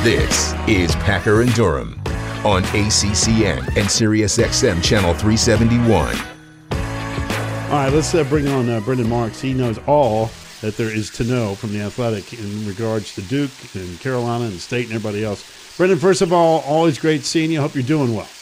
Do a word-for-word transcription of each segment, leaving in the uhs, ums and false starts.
This is Packer and Durham on A C C N and Sirius X M Channel three seventy-one. All right, let's uh, bring on uh, Brendan Marks. He knows all that there is to know from the Athletic in regards to Duke and Carolina and State and everybody else. Brendan, first of all, always great seeing you. Hope you're doing well.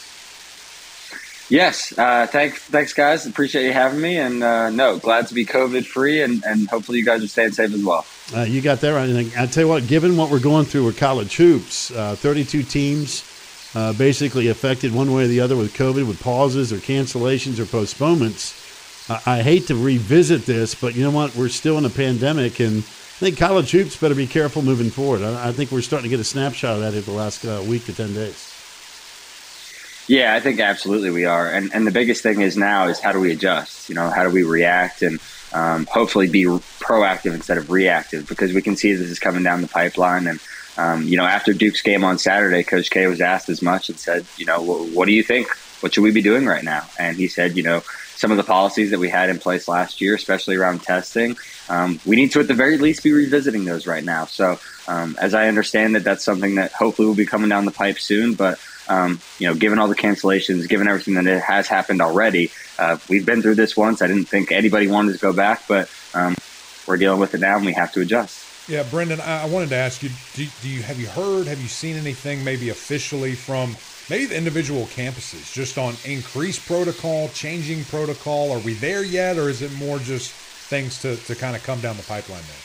Yes, uh, thanks, thanks, guys. Appreciate you having me. And uh, no, glad to be COVID-free, and, and hopefully you guys are staying safe as well. Uh, you got that right. And I tell you what, given what we're going through with college hoops, uh, thirty-two teams uh, basically affected one way or the other with COVID, with pauses or cancellations or postponements. Uh, I hate to revisit this, but you know what? We're still in a pandemic, and I think college hoops better be careful moving forward. I, I think we're starting to get a snapshot of that in the last uh, week to ten days. Yeah, I think absolutely we are. And and the biggest thing is now is how do we adjust? You know, how do we react and um, hopefully be proactive instead of reactive, because we can see this is coming down the pipeline. And, um, you know, after Duke's game on Saturday, Coach K was asked as much and said, you know, what do you think? What should we be doing right now? And he said, you know, some of the policies that we had in place last year, especially around testing, um, we need to at the very least be revisiting those right now. So um, as I understand it, that's something that hopefully will be coming down the pipe soon. But Um, you know, given all the cancellations, given everything that it has happened already, uh, we've been through this once. I didn't think anybody wanted to go back, but um, we're dealing with it now, and we have to adjust. Yeah, Brendan, I wanted to ask you: do, do you have you heard, have you seen anything, maybe officially from maybe the individual campuses, just on increased protocol, changing protocol? Are we there yet, or is it more just things to to kind of come down the pipeline there?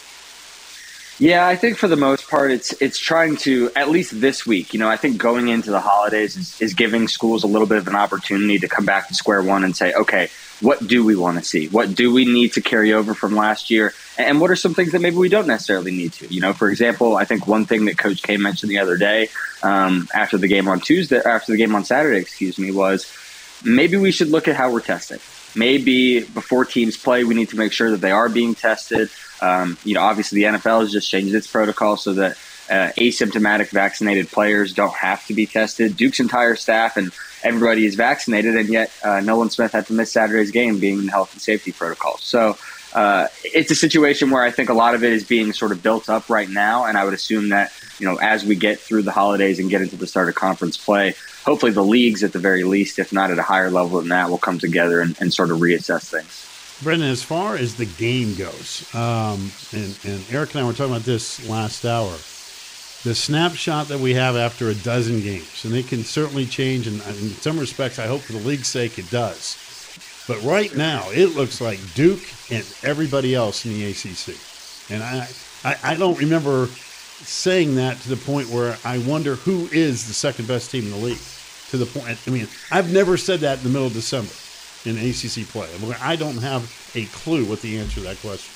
Yeah, I think for the most part, it's it's trying to, at least this week, you know, I think going into the holidays is, is giving schools a little bit of an opportunity to come back to square one and say, okay, what do we want to see? What do we need to carry over from last year? And what are some things that maybe we don't necessarily need to? You know, for example, I think one thing that Coach K mentioned the other day um, after the game on Tuesday, after the game on Saturday, excuse me, was maybe we should look at how we're testing. Maybe before teams play, we need to make sure that they are being tested. Um, you know, obviously the N F L has just changed its protocol so that uh, asymptomatic vaccinated players don't have to be tested. Duke's entire staff and everybody is vaccinated, and yet uh, Nolan Smith had to miss Saturday's game being in the health and safety protocol. So uh, it's a situation where I think a lot of it is being sort of built up right now, and I would assume that, you know, as we get through the holidays and get into the start of conference play, hopefully the leagues at the very least, if not at a higher level than that, will come together and, and sort of reassess things. Brendan, as far as the game goes, um, and, and Eric and I were talking about this last hour, the snapshot that we have after a dozen games, and it can certainly change, and in some respects, I hope for the league's sake it does. But right now, it looks like Duke and everybody else in the A C C. And I, I, I don't remember saying that to the point where I wonder who is the second best team in the league. To the point, I mean, I've never said that in the middle of December in A C C play. I don't have a clue what the answer to that question is.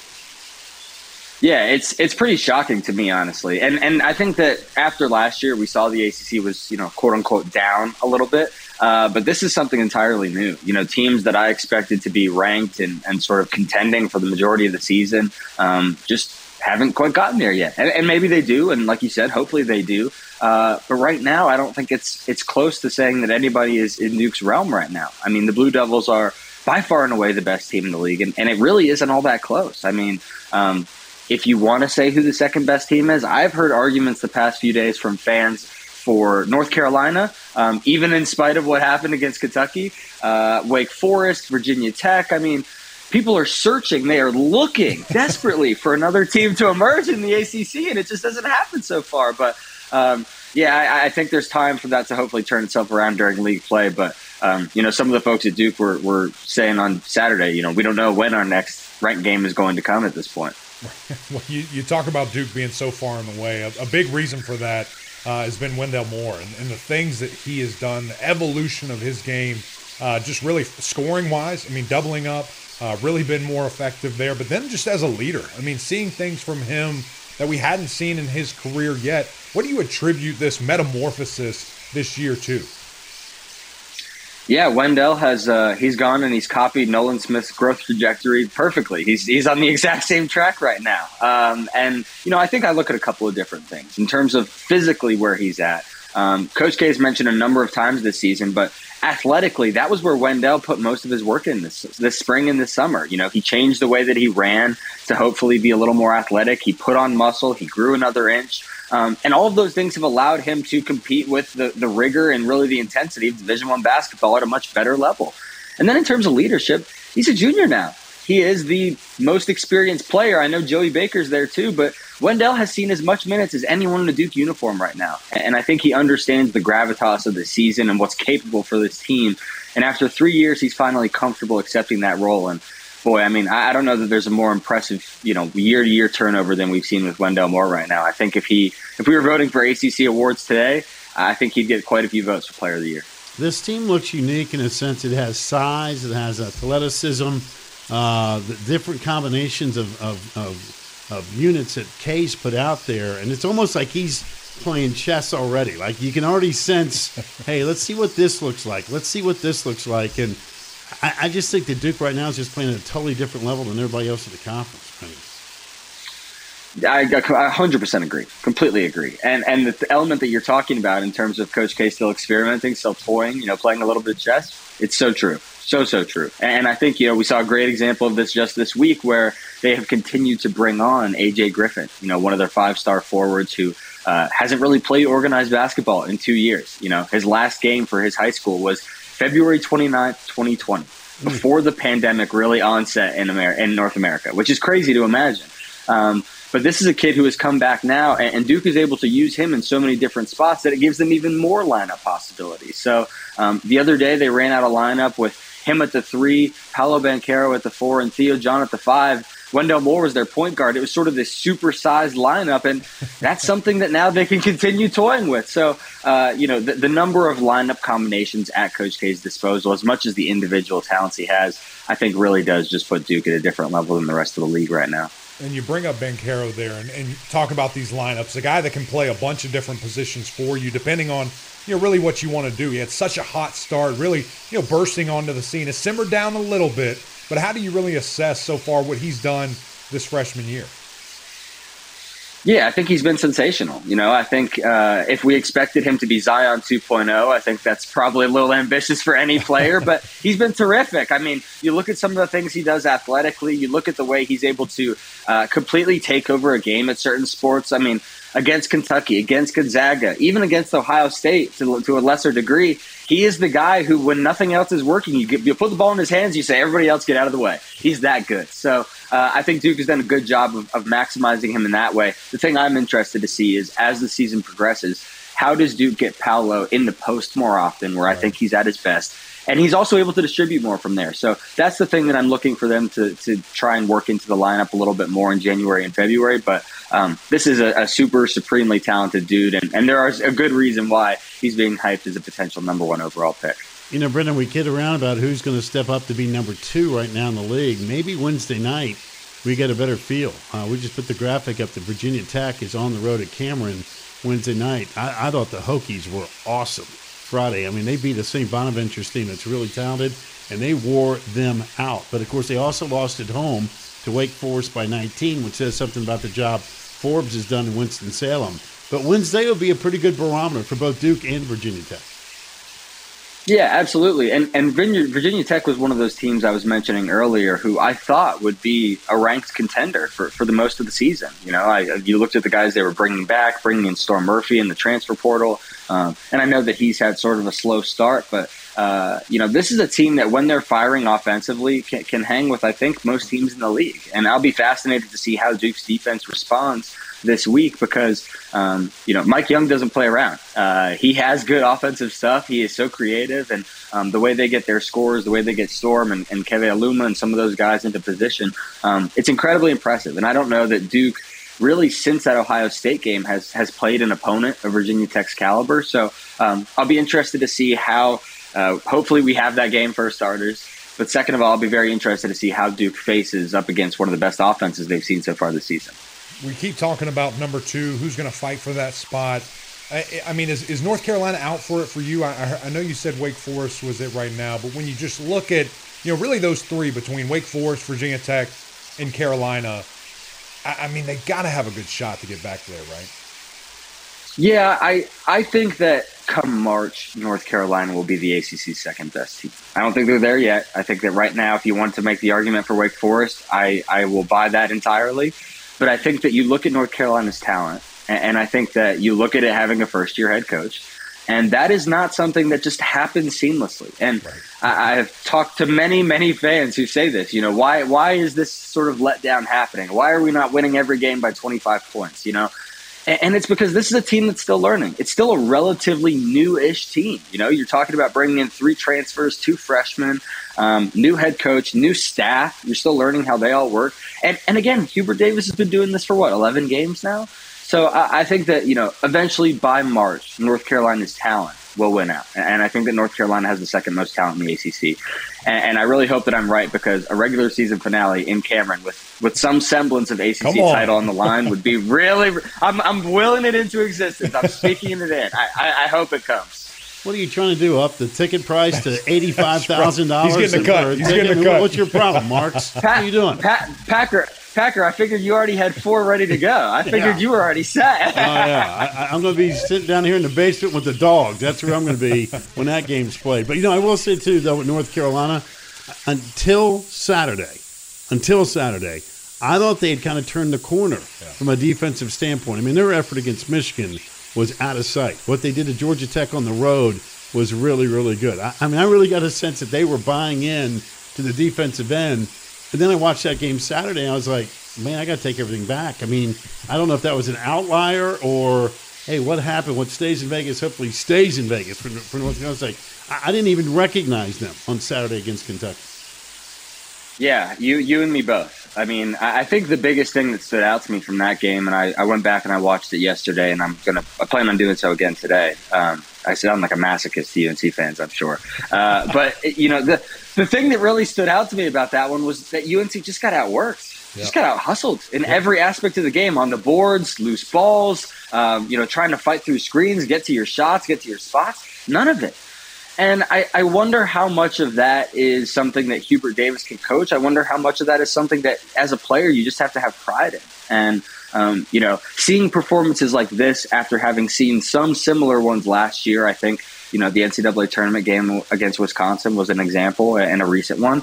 Yeah, it's it's pretty shocking to me, honestly. And and I think that after last year, we saw the A C C was, you know, quote unquote down a little bit. Uh, but this is something entirely new. You know, teams that I expected to be ranked and, and sort of contending for the majority of the season um, just haven't quite gotten there yet. And, and maybe they do. And like you said, hopefully they do. Uh, but right now, I don't think it's it's close to saying that anybody is in Duke's realm right now. I mean, the Blue Devils are by far and away the best team in the league. And, and it really isn't all that close. I mean, um, if you want to say who the second best team is, I've heard arguments the past few days from fans for North Carolina, um, even in spite of what happened against Kentucky, uh, Wake Forest, Virginia Tech. I mean, people are searching. They are looking desperately for another team to emerge in the A C C, and it just doesn't happen so far. But, um, yeah, I, I think there's time for that to hopefully turn itself around during league play. But, um, you know, some of the folks at Duke were, were saying on Saturday, you know, we don't know when our next ranked game is going to come at this point. Well, you, you talk about Duke being so far in the way. A, a big reason for that uh, has been Wendell Moore and, and the things that he has done, the evolution of his game, uh, just really scoring-wise. I mean, doubling up, uh, really been more effective there. But then just as a leader, I mean, seeing things from him that we hadn't seen in his career yet. What do you attribute this metamorphosis this year to? Yeah, Wendell has uh, he's gone and he's copied Nolan Smith's growth trajectory perfectly. He's he's on the exact same track right now. Um, and, you know, I think I look at a couple of different things in terms of physically where he's at. Um, Coach K has mentioned a number of times this season, but athletically, that was where Wendell put most of his work in this this spring and this summer. You know, he changed the way that he ran to hopefully be a little more athletic. He put on muscle. He grew another inch. Um, and all of those things have allowed him to compete with the, the rigor and really the intensity of Division One basketball at a much better level. And then in terms of leadership, he's a junior now. He is the most experienced player. I know Joey Baker's there too, but Wendell has seen as much minutes as anyone in a Duke uniform right now. And I think he understands the gravitas of the season and what's capable for this team. And after three years, he's finally comfortable accepting that role. And boy, I mean, I don't know that there's a more impressive, you know, year-to-year turnover than we've seen with Wendell Moore right now. I think if he, if we were voting for A C C awards today, I think he'd get quite a few votes for Player of the Year. This team looks unique in a sense. It has size, it has athleticism, uh, the different combinations of, of, of, of units that K's put out there. And it's almost like he's playing chess already. Like you can already sense, hey, let's see what this looks like. Let's see what this looks like. And I, I just think that Duke right now is just playing at a totally different level than everybody else in the conference. I, I one hundred percent agree. Completely agree. And and the element that you're talking about in terms of Coach K still experimenting, still toying, you know, playing a little bit of chess, it's so true. So, so true. And I think, you know, we saw a great example of this just this week where they have continued to bring on A J Griffin, you know, one of their five-star forwards who uh, hasn't really played organized basketball in two years. You know, his last game for his high school was February twenty-ninth, twenty twenty, before the pandemic really onset in America, in North America, which is crazy to imagine. Um, but this is a kid who has come back now, and, and Duke is able to use him in so many different spots that it gives them even more lineup possibilities. So um, the other day they ran out a lineup with him at the three, Paolo Banchero at the four, and Theo John at the five. Wendell Moore was their point guard. It was sort of this supersized lineup, and that's something that now they can continue toying with. So, uh, you know, the, the number of lineup combinations at Coach K's disposal, as much as the individual talents he has, I think really does just put Duke at a different level than the rest of the league right now. And you bring up Banchero there and, and talk about these lineups, a guy that can play a bunch of different positions for you, depending on, you know, really what you want to do. He had such a hot start, really, you know, bursting onto the scene. It's simmered down a little bit, but how do you really assess so far what he's done this freshman year? Yeah, I think he's been sensational. You know, I think uh, if we expected him to be Zion two point oh, I think that's probably a little ambitious for any player, but he's been terrific. I mean, you look at some of the things he does athletically, you look at the way he's able to uh, completely take over a game at certain sports. I mean, against Kentucky, against Gonzaga, even against Ohio State to, to a lesser degree, he is the guy who, when nothing else is working, you, get, you put the ball in his hands, you say, everybody else get out of the way. He's that good. So uh, I think Duke has done a good job of, of maximizing him in that way. The thing I'm interested to see is, as the season progresses, how does Duke get Paolo in the post more often, where I think he's at his best? And he's also able to distribute more from there. So that's the thing that I'm looking for them to, to try and work into the lineup a little bit more in January and February. But um, this is a, a super supremely talented dude. And, and there is a good reason why he's being hyped as a potential number one overall pick. You know, Brendan, we kid around about who's going to step up to be number two right now in the league. Maybe Wednesday night we get a better feel. Uh, we just put the graphic up that Virginia Tech is on the road at Cameron Wednesday night. I, I thought the Hokies were awesome Friday. I mean, they beat a Saint Bonaventure's team that's really talented, and they wore them out. But, of course, they also lost at home to Wake Forest by nineteen, which says something about the job Forbes has done in Winston-Salem. But Wednesday will be a pretty good barometer for both Duke and Virginia Tech. Yeah, absolutely. And and Virginia, Virginia Tech was one of those teams I was mentioning earlier who I thought would be a ranked contender for, for the most of the season. You know, I, you looked at the guys they were bringing back, bringing in Storm Murphy in the transfer portal. Um, and I know that he's had sort of a slow start, but, uh, you know, this is a team that when they're firing offensively can, can hang with, I think, most teams in the league. And I'll be fascinated to see how Duke's defense responds this week because, um, you know, Mike Young doesn't play around. Uh, he has good offensive stuff. He is so creative. And um, the way they get their scores, the way they get Storm and, and Keve Aluma and some of those guys into position, um, it's incredibly impressive. And I don't know that Duke really since that Ohio State game has, has played an opponent of Virginia Tech's caliber. So um, I'll be interested to see how, uh, hopefully we have that game for starters. But second of all, I'll be very interested to see how Duke faces up against one of the best offenses they've seen so far this season. We keep talking about number two, who's going to fight for that spot. I, I mean, is, is North Carolina out for it for you? I, I know you said Wake Forest was it right now, but when you just look at, you know, really those three between Wake Forest, Virginia Tech, and Carolina, I, I mean, they got to have a good shot to get back there, right? Yeah, I I think that come March, North Carolina will be the A C C's second best team. I don't think they're there yet. I think that right now, if you want to make the argument for Wake Forest, I, I will buy that entirely. But I think that you look at North Carolina's talent, And, and I think that you look at it having a first-year head coach, and that is not something that just happens seamlessly. And right. I, I've talked to many, many fans who say this, you know, why why is this sort of letdown happening? Why are we not winning every game by twenty-five points, you know? And, and it's because this is a team that's still learning. It's still a relatively new-ish team. You know, you're talking about bringing in three transfers, two freshmen, um, new head coach, new staff. You're still learning how they all work. And, and again, Hubert Davis has been doing this for, what, eleven games now? So I, I think that, you know, eventually by March, North Carolina's talent will win out. And I think that North Carolina has the second most talent in the A C C. And, and I really hope that I'm right, because a regular season finale in Cameron with, with some semblance of A C C on. title on the line would be really – I'm I'm willing it into existence. I'm speaking it in. I, I, I hope it comes. What are you trying to do? Up the ticket price to eighty-five thousand dollars? He's getting a cut. He's getting a cut. What's your problem, Marks? Pat, what are you doing? Pat, Packer – Packer, I figured you already had four ready to go. I figured yeah. you were already set. Oh, yeah. I, I'm going to be sitting down here in the basement with the dogs. That's where I'm going to be when that game's played. But, you know, I will say, too, though, with North Carolina, until Saturday, until Saturday, I thought they had kind of turned the corner yeah. from a defensive standpoint. I mean, their effort against Michigan was out of sight. What they did to Georgia Tech on the road was really, really good. I, I mean, I really got a sense that they were buying in to the defensive end. And then I watched that game Saturday, and I was like, man, I got to take everything back. I mean, I don't know if that was an outlier or, hey, what happened? What stays in Vegas hopefully stays in Vegas for, for North Carolina. I was like, I, I didn't even recognize them on Saturday against Kentucky. Yeah, you you and me both. I mean, I, I think the biggest thing that stood out to me from that game, and I, I went back and I watched it yesterday, and I'm gonna I plan on doing so again today. Um, I sound like a masochist to U N C fans, I'm sure. Uh, but, you know, the the thing that really stood out to me about that one was that U N C just got outworked. Yeah. Just got out hustled in yeah. every aspect of the game, on the boards, loose balls, um, you know, trying to fight through screens, get to your shots, get to your spots. None of it. And I, I wonder how much of that is something that Hubert Davis can coach. I wonder how much of that is something that, as a player, you just have to have pride in. And, um, you know, seeing performances like this after having seen some similar ones last year, I think, you know, the N C double A tournament game against Wisconsin was an example, and a recent one.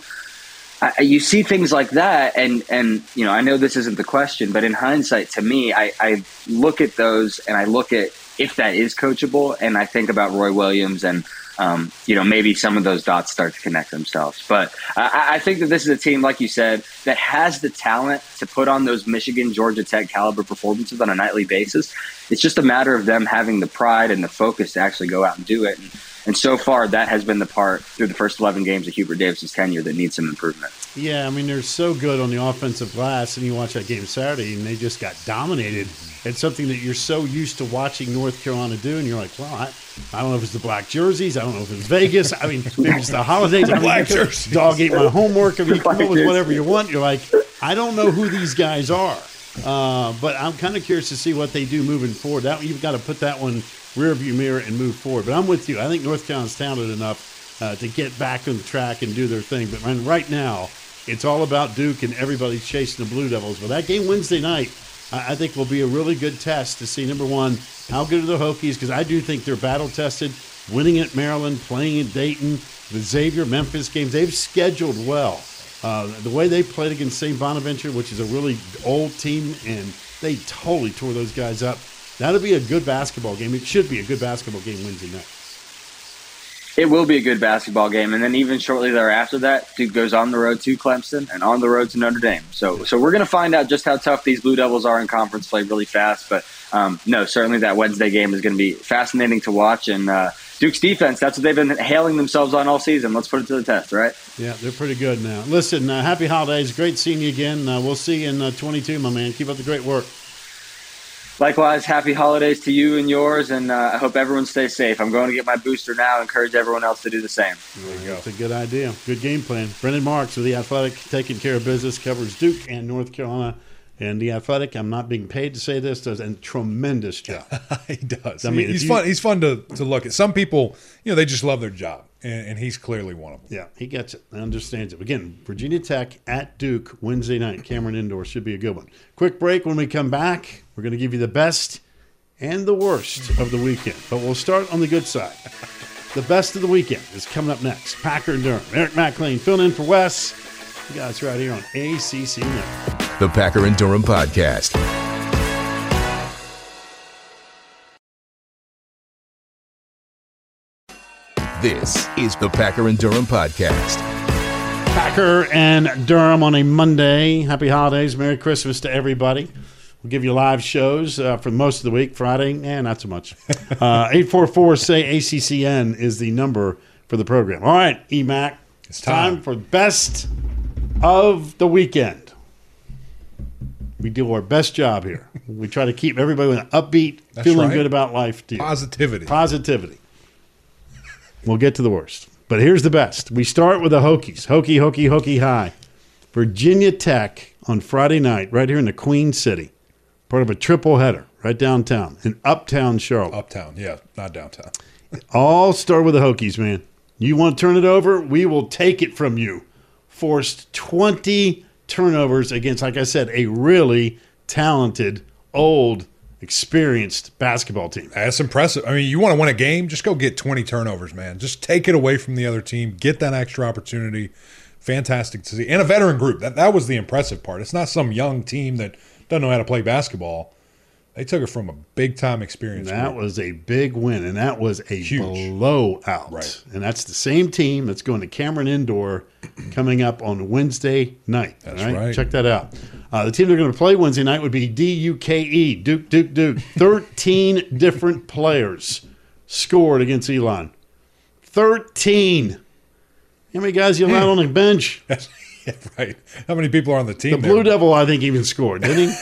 I, you see things like that, and, and, you know, I know this isn't the question, but in hindsight, to me, I, I look at those and I look at if that is coachable, and I think about Roy Williams and, Um, you know, maybe some of those dots start to connect themselves. But I, I think that this is a team, like you said, that has the talent to put on those Michigan, Georgia Tech caliber performances on a nightly basis. It's just a matter of them having the pride and the focus to actually go out and do it. And, and so far, that has been the part through the first eleven games of Hubert Davis's tenure that needs some improvement. Yeah, I mean, they're so good on the offensive glass, and you watch that game Saturday, and they just got dominated. It's something that you're so used to watching North Carolina do, and you're like, well, I, I don't know if it's the black jerseys. I don't know if it's Vegas. I mean, maybe it's the holidays. The I mean, black jerseys. Dog ate my homework. I mean, you come up with whatever you want. You're like, I don't know who these guys are. Uh, but I'm kind of curious to see what they do moving forward. That, you've got to put that one rearview mirror and move forward. But I'm with you. I think North Carolina's talented enough uh, to get back on the track and do their thing. But man, right now, it's all about Duke, and everybody's chasing the Blue Devils. But that game Wednesday night, I think will be a really good test to see, number one, how good are the Hokies, because I do think they're battle-tested, winning at Maryland, playing at Dayton, the Xavier, Memphis games. They've scheduled well. Uh, the way they played against Saint Bonaventure, which is a really old team, and they totally tore those guys up. That'll be a good basketball game. It should be a good basketball game Wednesday night. It will be a good basketball game, and then even shortly thereafter that, Duke goes on the road to Clemson and on the road to Notre Dame. So so we're going to find out just how tough these Blue Devils are in conference play really fast. But, um, no, certainly that Wednesday game is going to be fascinating to watch. And uh, Duke's defense, that's what they've been hailing themselves on all season. Let's put it to the test, right? Yeah, they're pretty good now. Listen, uh, happy holidays. Great seeing you again. Uh, we'll see you in uh, twenty-two, my man. Keep up the great work. Likewise, happy holidays to you and yours, and uh, I hope everyone stays safe. I'm going to get my booster now. I encourage everyone else to do the same. There you go. That's a good idea. Good game plan. Brendan Marks with The Athletic, taking care of business, covers Duke and North Carolina. And The Athletic, I'm not being paid to say this, does a tremendous job. He does. I mean, he's you, fun. He's fun to, to look at. Some people, you know, they just love their job, and, and he's clearly one of them. Yeah, he gets it. Understands it. Again, Virginia Tech at Duke Wednesday night. Cameron Indoor should be a good one. Quick break. When we come back, we're going to give you the best and the worst of the weekend. But we'll start on the good side. The best of the weekend is coming up next. Packer and Durham. Eric McLean filling in for Wes. You guys right here on A C C Network. The Packer and Durham Podcast. This is the Packer and Durham Podcast. Packer and Durham on a Monday. Happy holidays. Merry Christmas to everybody. We'll give you live shows uh, for most of the week. Friday, eh, not so much. Uh, eight four four, S A Y, A C C N is the number for the program. All right, E M A C. It's time. time for best of the weekend. We do our best job here. We try to keep everybody with an upbeat, That's feeling right. good about life deal. Positivity. Positivity. We'll get to the worst. But here's the best. We start with the Hokies. Hokie, Hokie, Hokie High. Virginia Tech on Friday night, right here in the Queen City. Part of a triple header, right downtown, in uptown Charlotte. Uptown, yeah, not downtown. All start with the Hokies, man. You want to turn it over? We will take it from you. Forced twenty turnovers against, like I said, a really talented, old, experienced basketball team. That's impressive. I mean, you want to win a game, just go get twenty turnovers, man. Just take it away from the other team. Get that extra opportunity. Fantastic to see. And a veteran group. That that was the impressive part. It's not some young team that doesn't know how to play basketball. They took it from a big-time experience. That group. was a big win, and that was a Huge. blowout. Right. And that's the same team that's going to Cameron Indoor coming up on Wednesday night. That's all right. Check that out. Uh, the team they're going to play Wednesday night would be D U K E, Duke, Duke, Duke. thirteen different players scored against Elon. thirteen. How many guys you allowed on the bench? yeah, right. How many people are on the team? The there? Blue Devil, I think, even scored, didn't he?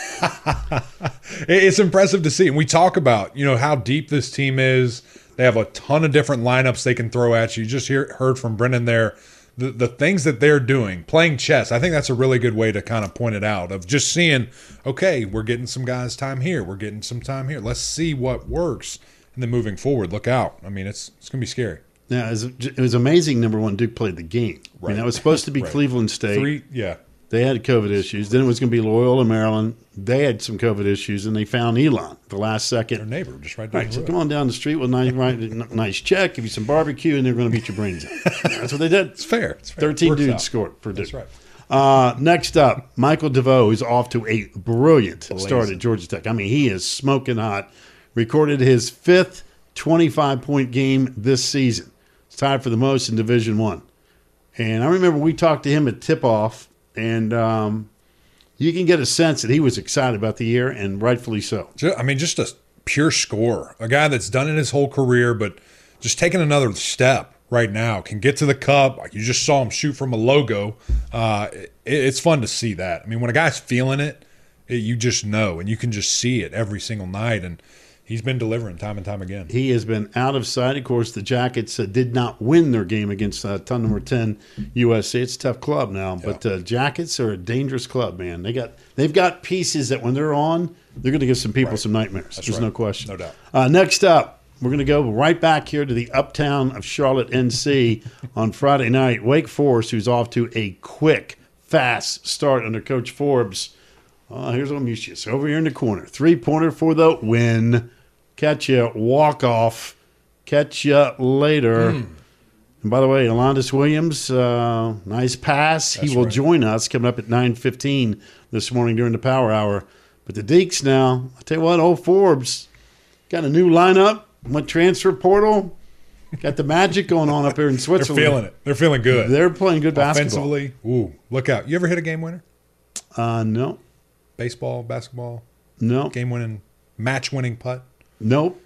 It's impressive to see. And we talk about, you know, how deep this team is. They have a ton of different lineups they can throw at you. You just hear, heard from Brendan there. The, the things that they're doing, playing chess, I think that's a really good way to kind of point it out, of just seeing, okay, we're getting some guys time here. We're getting some time here. Let's see what works. And then moving forward, look out. I mean, it's it's going to be scary. Yeah, it was, it was amazing, number one, Duke played the game. I Right. mean, that was supposed to be Right. Cleveland State. Three, yeah. They had COVID issues. Then it was going to be Loyola, Maryland. They had some COVID issues, and they found Elon at the last Their second. neighbor just right down Right, the so road. come on down the street with a nice, right, nice check, give you some barbecue, and they're going to beat your brains out. That's what they did. It's fair. It's fair. thirteen Works dudes out. scored for Duke. That's right. Uh, next up, Michael DeVoe is off to a brilliant Blazing. start at Georgia Tech. I mean, he is smoking hot. Recorded his fifth twenty-five point game this season. It's tied for the most in Division One. And I remember we talked to him at tip-off, and um, you can get a sense that he was excited about the year, and rightfully so. Ju- I mean, just a pure scorer, a guy that's done it his whole career, but just taking another step right now, can get to the cup. Like you just saw him shoot from a logo. Uh, it, it's fun to see that. I mean, when a guy's feeling it, it, you just know, and you can just see it every single night. And he's been delivering time and time again. He has been out of sight. Of course, the Jackets uh, did not win their game against uh, ton number ten U S C. It's a tough club now, but uh, Jackets are a dangerous club, man. They got they've got pieces that when they're on, they're going to give some people Right. some nightmares. That's There's right. no question, No doubt. Uh, next up, we're going to go right back here to the uptown of Charlotte, N C on Friday night. Wake Forest, who's off to a quick, fast start under Coach Forbes. Uh, here's what I'm used to. So over here in the corner, three pointer for the win. Catch you, walk off. Catch you later. Mm. And by the way, Alondis Williams, uh, nice pass. That's he will right. join us coming up at nine fifteen this morning during the power hour. But the Deeks now, I tell you what, old Forbes got a new lineup. Went transfer portal. Got the magic going on up here in They're Switzerland. feeling it. They're feeling good. They're playing good basketball. Offensively, ooh, look out. You ever hit a game winner? Uh, no, Baseball, basketball, no, game winning, match winning putt? nope.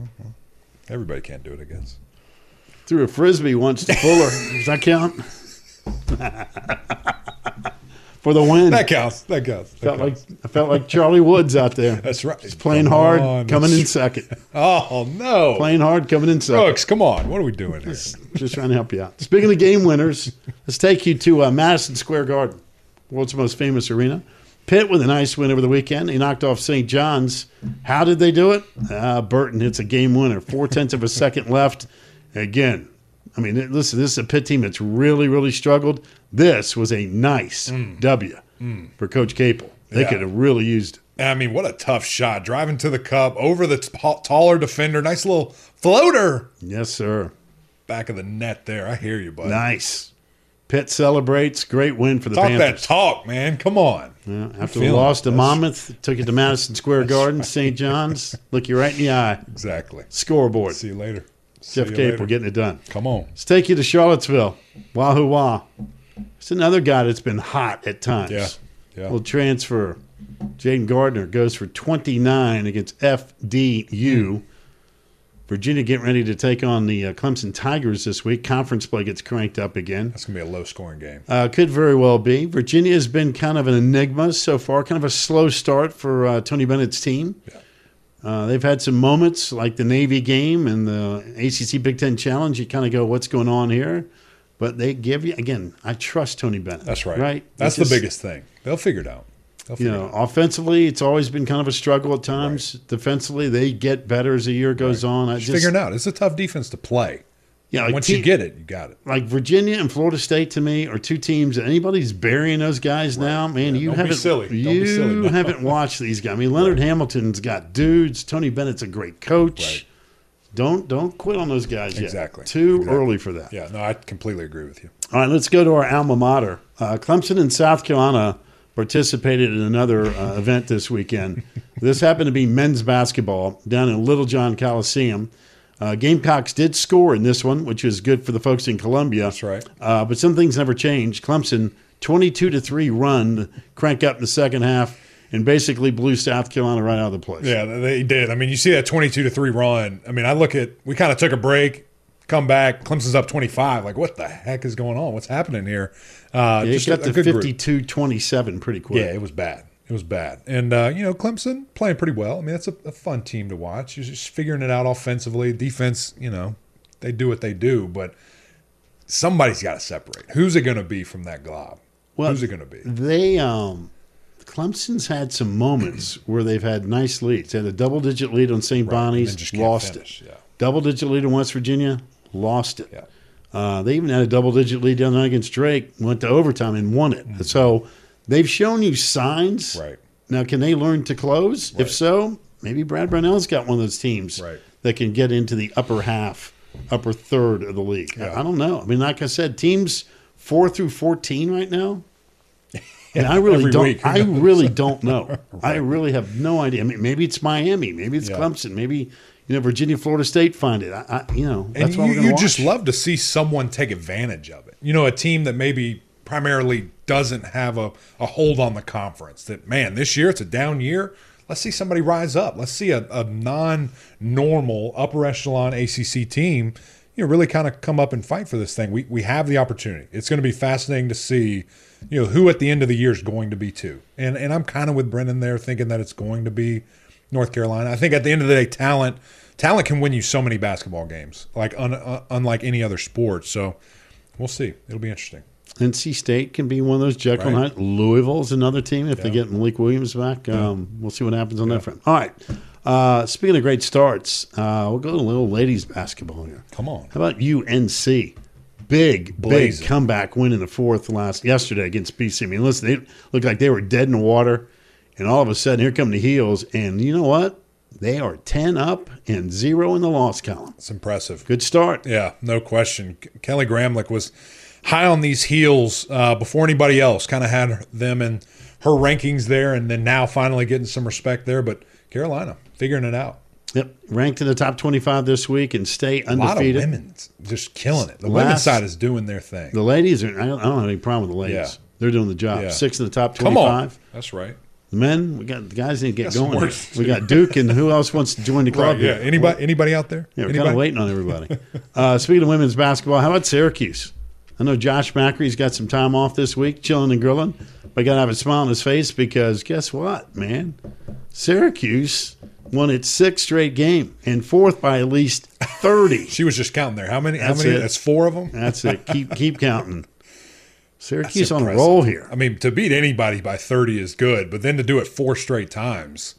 Everybody can't do it, I guess. Threw a frisbee once to Fuller. Does that count? For the win. That counts. That counts. That Felt like counts. I felt like Charlie Woods out there. That's right. Just playing Come hard, on. coming in That's- second. Oh, no. Playing hard, coming in second. Brooks, come on. What are we doing here? Just trying to help you out. Speaking of game winners, let's take you to uh, Madison Square Garden, world's most famous arena. Pitt with a nice win over the weekend. He knocked off Saint John's. How did they do it? Uh, Burton hits a game winner. Four tenths of a second left. Again, I mean, listen, this is a Pitt team that's really, really struggled. This was a nice Mm. W mm. for Coach Capel. They Yeah. could have really used it. I mean, what a tough shot. Driving to the cup, over the t- taller defender. Nice little floater. Yes, sir. Back of the net there. I hear you, bud. Nice. Pitt celebrates. Great win for the Talk Panthers. that talk, man. Come on. Yeah, after the feeling loss it. to That's- Monmouth, took it to Madison Square Garden, Saint John's. Look you right in the eye. Exactly. Scoreboard. See you later. Jeff you Capel later. getting it done. Come on. Let's take you to Charlottesville. Wahoo Wah. It's another guy that's been hot at times. Yeah. Yeah. Will transfer. Jaden Gardner goes for twenty-nine against F D U. Virginia getting ready to take on the uh, Clemson Tigers this week. Conference play gets cranked up again. That's going to be a low-scoring game. Uh, could very well be. Virginia has been kind of an enigma so far, kind of a slow start for uh, Tony Bennett's team. Yeah. Uh, they've had some moments like the Navy game and the A C C Big Ten Challenge. You kind of go, what's going on here? But they give you, again, I trust Tony Bennett. That's right. Right? That's It's the just, biggest thing. They'll figure it out. They'll You figure know, it out. offensively, it's always been kind of a struggle at times. Defensively, they get better as the year goes Right. on. I Just, just figuring it out. It's a tough defense to play. Yeah, like Once te- you get it, you got it. like Virginia and Florida State to me are two teams that anybody's burying those guys now. Man, Yeah, you don't be haven't silly. Don't you be silly now. haven't watched these guys. I mean, Leonard Hamilton's got dudes. Tony Bennett's a great coach. Right. Don't don't quit on those guys yet. Exactly. Too Exactly. early for that. Yeah, no, I completely agree with you. All right, let's go to our alma mater. Uh, Clemson and South Carolina participated in another uh, event this weekend. This happened to be men's basketball down in Little John Coliseum. Uh, Gamecocks did score in this one, which is good for the folks in Columbia. That's right. Uh, but some things never change. Clemson, twenty-two to three run, crank up in the second half, and basically blew South Carolina right out of the place. Yeah, they did. I mean, you see that twenty-two to three run. I mean, I look at, we kind of took a break, come back, Clemson's up twenty-five. Like, what the heck is going on? What's happening here? Uh, It just got a, to a good group. fifty-two twenty-seven pretty quick. Yeah, it was bad. It was bad. And, uh, you know, Clemson playing pretty well. I mean, that's a, a fun team to watch. You're just figuring it out offensively. Defense, you know, they do what they do, but somebody's got to separate. Who's it going to be from that glob? Well, Who's it going to be? They, um, Clemson's had some moments where they've had nice leads. They had a double-digit lead on Saint Right, and Bonnie's, then just can't lost finish. it. Yeah. Double-digit lead in West Virginia, lost it. Yeah. Uh, they even had a double-digit lead down there against Drake, went to overtime and won it. Mm-hmm. So they've shown you signs. Right. Now, can they learn to close? Right. If so, maybe Brad Brownell's got one of those teams Right. that can get into the upper half, upper third of the league. Yeah. I, I don't know. I mean, like I said, teams four through fourteen right now. And I really Every don't. week, who I knows? really don't know. I really have no idea. I mean, maybe it's Miami, maybe it's Yeah. Clemson, maybe you know Virginia, Florida State find it. I, I you know And that's what you, we're going to you watch. just love to see someone take advantage of it. You know, a team that maybe primarily doesn't have a, a hold on the conference. That, man, this year it's a down year. Let's see somebody rise up. Let's see a, a non-normal upper echelon A C C team, you know, really kind of come up and fight for this thing. We we have the opportunity. It's going to be fascinating to see, you know, who at the end of the year is going to be two. And and I'm kind of with Brendan there, thinking that it's going to be North Carolina. I think at the end of the day, talent talent can win you so many basketball games, like un, uh, unlike any other sport. So we'll see. It'll be interesting. N C State can be one of those Jekyll and Right. Hyde. Louisville's another team if they Yeah. get Malik Williams back. Um, we'll see what happens on that front. All right. Uh, speaking of great starts, uh, we'll go to a little ladies basketball here. Come on. How about U N C? Big, Blazing. big comeback win in the fourth last yesterday against B C. I mean, listen, they looked like they were dead in the water, and all of a sudden, here come the heels. And you know what? They are ten up and zero in the loss column. It's impressive. Good start. Yeah, no question. Kelly Gramlich was high on these heels uh, before anybody else. Kind of had them in her rankings there, and then now finally getting some respect there. But Carolina figuring it out. Yep, ranked in the top twenty-five this week and stay A lot of undefeated. women just killing it. The women's Last- side is doing their thing. The ladies are. I don't, I don't have any problem with the ladies. Yeah. They're doing the job. Yeah. Six in the top Come twenty-five. on, that's right. The men, we got the guys need to get Got some going. work to We do. got Duke, and who else wants to join the club? Right, yeah. here? Anybody? Anybody out there? Yeah, we're Anybody? kind of waiting on everybody. uh, speaking of women's basketball, how about Syracuse? I know Josh Mackery's got some time off this week, chilling and grilling, but got to have a smile on his face because guess what, man? Syracuse won its sixth straight game and fourth by at least thirty. She was just counting there. How many? That's how many? it. That's four of them. That's it. Keep keep counting. Syracuse That's on a impressive. roll here. I mean, to beat anybody by thirty is good, but then to do it four straight times,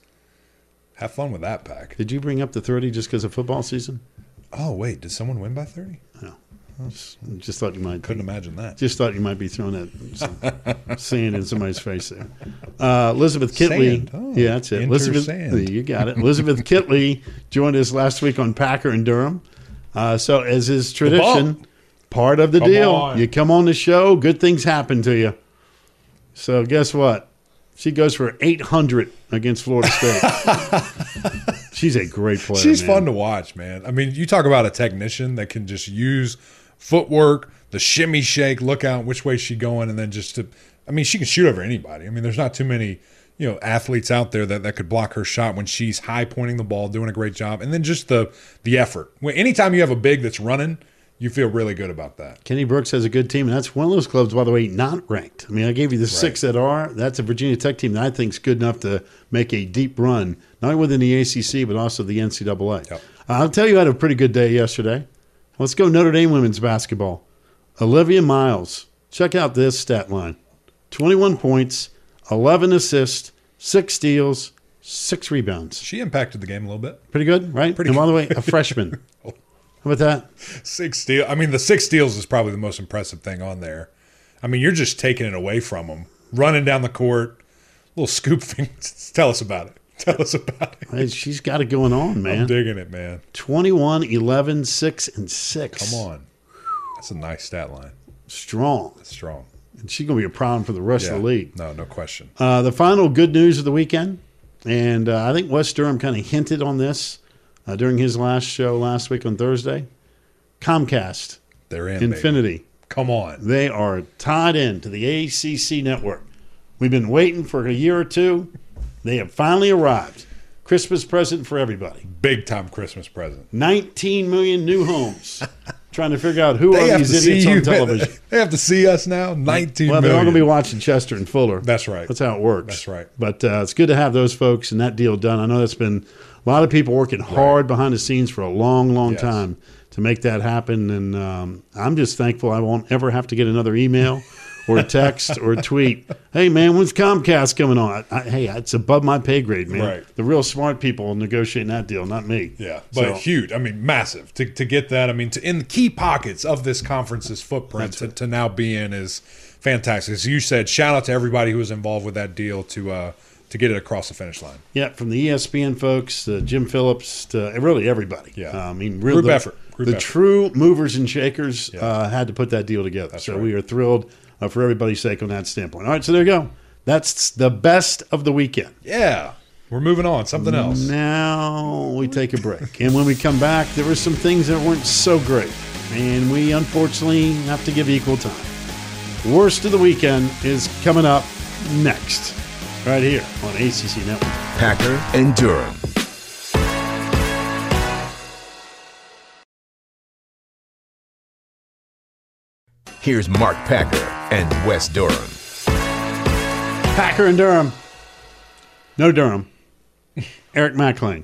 have fun with that, Pack. Did you bring up the thirty just because of football season? Oh wait, did someone win by thirty? No. Just, just thought you might. Couldn't imagine that. Just thought you might be throwing that some sand in somebody's face there. Uh, Elizabeth Kitley. Sand. Oh, yeah, that's it. enter Elizabeth, sand. you got it. Elizabeth Kitley joined us last week on Packer and Durham. Uh, so, as is tradition, bump. part of the Come deal, on. you come on the show, good things happen to you. So, guess what? She goes for eight hundred against Florida State. She's a great player. She's man. fun to watch, man. I mean, you talk about a technician that can just use footwork, the shimmy shake, look out which way she's going, and then just to – I mean, she can shoot over anybody. I mean, there's not too many – you know, athletes out there that, that could block her shot when she's high pointing the ball, doing a great job. And then just the the effort. When, anytime you have a big that's running, you feel really good about that. Kenny Brooks has a good team, and that's one of those clubs, by the way, not ranked. I mean, I gave you the right. six that are. That's a Virginia Tech team that I think is good enough to make a deep run, not only within the A C C, but also the N C double A. Yep. Uh, I'll tell you, I had a pretty good day yesterday. Let's go Notre Dame women's basketball. Olivia Miles. Check out this stat line. twenty-one points, eleven assists, six steals, six rebounds. She impacted the game a little bit. Pretty good, right? Pretty and good. by the way, a freshman. How about that? Six steals. I mean, the six steals is probably the most impressive thing on there. I mean, you're just taking it away from them. Running down the court, little scoop thing. Tell us about it. Tell us about it. Hey, she's got it going on, man. I'm digging it, man. twenty-one, eleven, six, and six. Come on. That's a nice stat line. Strong. That's strong. And she's going to be a problem for the rest yeah. of the league. No, no question. Uh, the final good news of the weekend, and uh, I think Wes Durham kind of hinted on this uh, during his last show last week on Thursday. Comcast. They're in, Infinity. Baby. Come on. They are tied in to the A C C network. We've been waiting for a year or two. They have finally arrived. Christmas present for everybody. Big time Christmas present. nineteen million new homes. Trying to figure out who they are these idiots on television. They have to see us now. nineteen well, million. they're all going to be watching Chester and Fuller. That's right. That's how it works. That's right. But uh, it's good to have those folks and that deal done. I know that's been a lot of people working hard right. behind the scenes for a long, long yes. time to make that happen. And um, I'm just thankful I won't ever have to get another email or a text or a tweet. Hey, man, when's Comcast coming on? I, I, hey, it's above my pay grade, man. Right. The real smart people negotiating that deal, not me. Yeah, but so, huge. I mean, massive. To to get that, I mean, to, in the key pockets of this conference's footprint to, to now be in is fantastic. As you said, shout out to everybody who was involved with that deal to uh, to get it across the finish line. Yeah, from the E S P N folks to Jim Phillips to really everybody. Yeah. Uh, I mean, really Group the, effort. Group the effort. true movers and shakers yeah. uh, had to put that deal together. That's so right. we are thrilled uh, for everybody's sake on that standpoint. All right, so there you go. That's the best of the weekend. Yeah. We're moving on. Something else. Now we take a break. And when we come back, there were some things that weren't so great. And we unfortunately have to give equal time. Worst of the weekend is coming up next, right here on A C C Network. Packer and Durham. Here's Mark Packer and Wes Durham. Packer and Durham. No Durham. Eric McLean.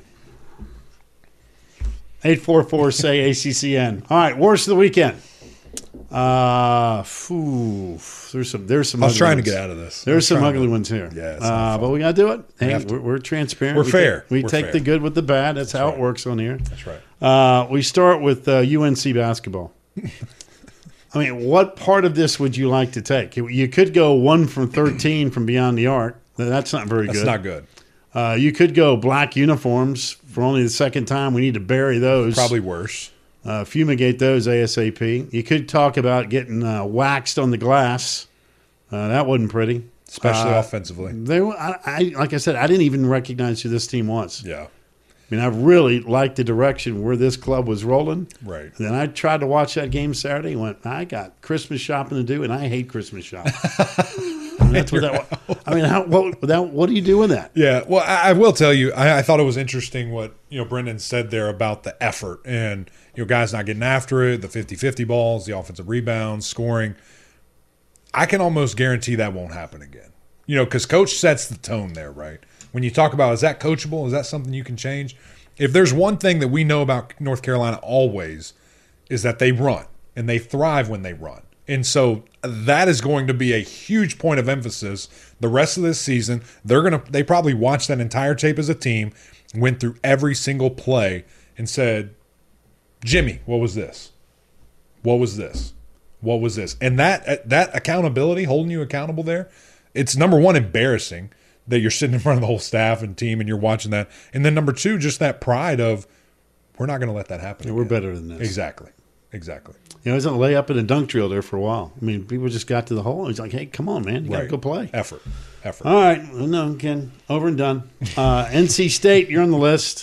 eight four four say A C C N. All right, worst of the weekend. Uh, phew, there's some. There's some. I was trying ones. to get out of this. There's some ugly to, ones here. Yeah, it's uh, but we gotta do it. Hey, we we're, we're transparent. We're we fair. Take, we we're take fair. the good with the bad. That's, That's how right. it works on here. That's right. Uh, we start with uh, U N C basketball. I mean, what part of this would you like to take? You could go one from thirteen from beyond the arc. That's not very That's good. That's not good. Uh, you could go black uniforms for only the second time. We need to bury those. Probably worse. Uh, fumigate those ASAP. You could talk about getting uh, waxed on the glass. Uh, that wasn't pretty. Especially uh, offensively. They, I, I, like I said, I didn't even recognize who this team was. Yeah. I mean, I really liked the direction where this club was rolling. Right. And then I tried to watch that game Saturday and went, I got Christmas shopping to do, and I hate Christmas shopping. I mean, that's what that was. I mean, how, what, that, what do you do with that? Yeah, well, I, I will tell you, I, I thought it was interesting what, you know, Brendan said there about the effort and, you know, guys not getting after it, the fifty-fifty balls, the offensive rebounds, scoring. I can almost guarantee that won't happen again. You know, because Coach sets the tone there, right? When you talk about, is that coachable? Is that something you can change? If there's one thing that we know about North Carolina always is that they run, and they thrive when they run. And so that is going to be a huge point of emphasis the rest of this season. They're going to, they probably watched that entire tape as a team, went through every single play and said, Jimmy, what was this? What was this? What was this? And that that accountability, holding you accountable there, it's number one, embarrassing that you're sitting in front of the whole staff and team and you're watching that. And then number two, just that pride of, we're not going to let that happen. Yeah, we're better than this. Exactly. Exactly. You know, it was a layup and a dunk drill there for a while. I mean, people just got to the hole. He's like, hey, come on, man. You got to Right. go play. Effort. Effort. All right. Well, no, Ken, over and done. Uh, N C State, you're on the list.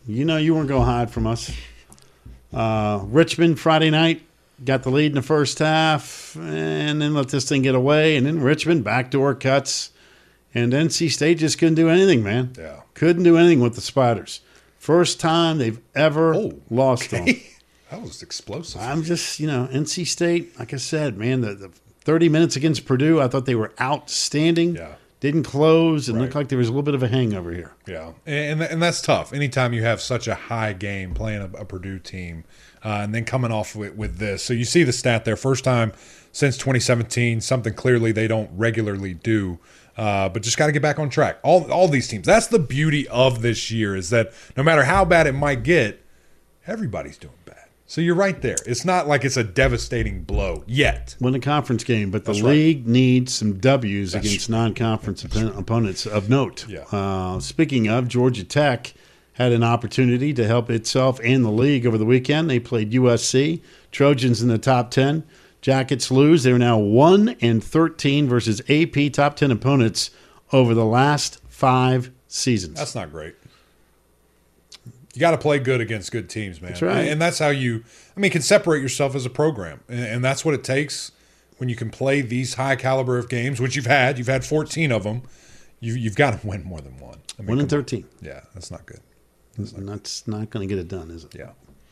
You know you weren't going to hide from us. Uh, Richmond, Friday night, got the lead in the first half, and then let this thing get away. And then Richmond, backdoor cuts. And N C State just couldn't do anything, man. Yeah. Couldn't do anything with the Spiders. First time they've ever Oh, lost okay. them. That was explosive. I'm just, you know, N C State, like I said, man, the, the thirty minutes against Purdue, I thought they were outstanding. Yeah. Didn't close and Right. looked like there was a little bit of a hangover here. Yeah, and and that's tough. Anytime you have such a high game playing a, a Purdue team, uh, and then coming off with, with this, so you see the stat there. First time since twenty seventeen, something clearly they don't regularly do. Uh, but just got to get back on track. All all these teams. That's the beauty of this year is that no matter how bad it might get, everybody's doing bad. So you're right there. It's not like it's a devastating blow yet. Win a conference game, but the That's right. league needs some W's That's against non-conference oppo- opponents of note. Yeah. Uh, speaking of, Georgia Tech had an opportunity to help itself and the league over the weekend. They played U S C, Trojans in the top ten. Jackets lose. They're now one and thirteen versus A P top ten opponents over the last five seasons. That's not great. You got to play good against good teams, man. That's right. And that's how you, I mean, can separate yourself as a program. And, and that's what it takes when you can play these high caliber of games, which you've had. You've had fourteen of them. You, you've got to win more than one. I mean, one and come on. thirteen. Yeah, that's not good. And that's not going to get it done, is it? Yeah.